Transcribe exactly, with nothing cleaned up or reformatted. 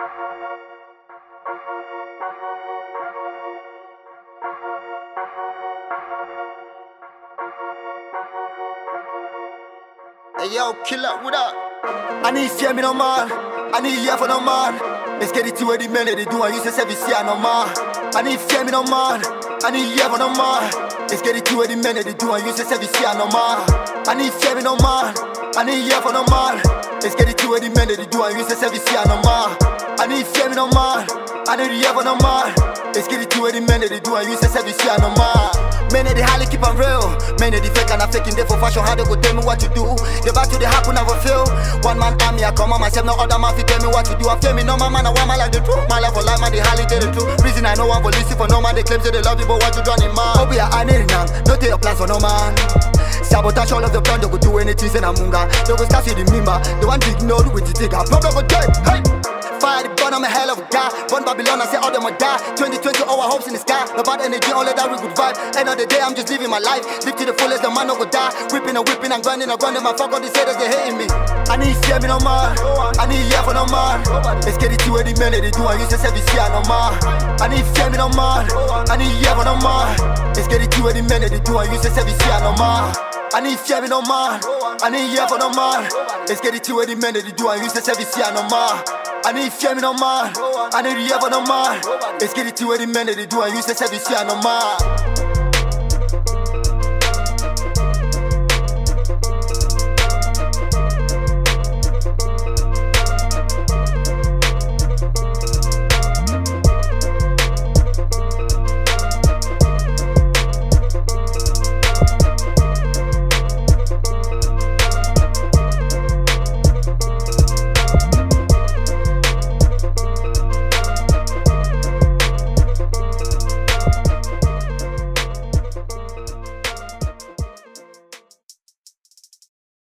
Hey yo, killer, what up? I need fear me no man. I need hear for no man. Let's get it to where the men they do and you say service here no man. I need fear me no man. I need hear for no man. Let's get it to where the men they do and you say service here no man. I need fear me no man. I need hear for no man. Let's get it to where the men they do and you say service here no man. I need fear me no man. I need hear for no man. Let's get it to where the men they do and you say service here no man. Men they highly keep on real. Men they fake and I faking there for fashion. How they go tell me what to do? The back to the happen never fail. One man army I come on myself. No other man fi tell me what to do. I feel me no man man I want my like the truth. My life for life man they highly tell the truth. Reason I know one for listen for no man. They claim say they love you but what you done in man. Hope we are need now. No take your plans for no man. Sabotage all of the plan. They go do anything say na munga. They go start with the member. The one big no do with the digger. Problem go dead. Hey. Fire the gun, I'm a hell of a guy. Born Babylon, I say all them will die. twenty twenty, all our hopes in the sky. No bad energy, only that we good vibe. End of the day, I'm just living my life. Live to the fullest, the man no go die. Whipping and whipping and grinding and grinding. My fuck all these haters, they hating me. I need fear me no man. I need hear for no man. Let's get it to where the men they do and you say service here no man. I need fear me no man. I need hear for no man. Let's get it to where the men they do and you say service here no man. I need fear me no man. I need hear for no man. Let's get it to where the men they do and you say service here no man. I need fear me no man. I need hear for no man. Let's get it to where the men they do and you say service here no man.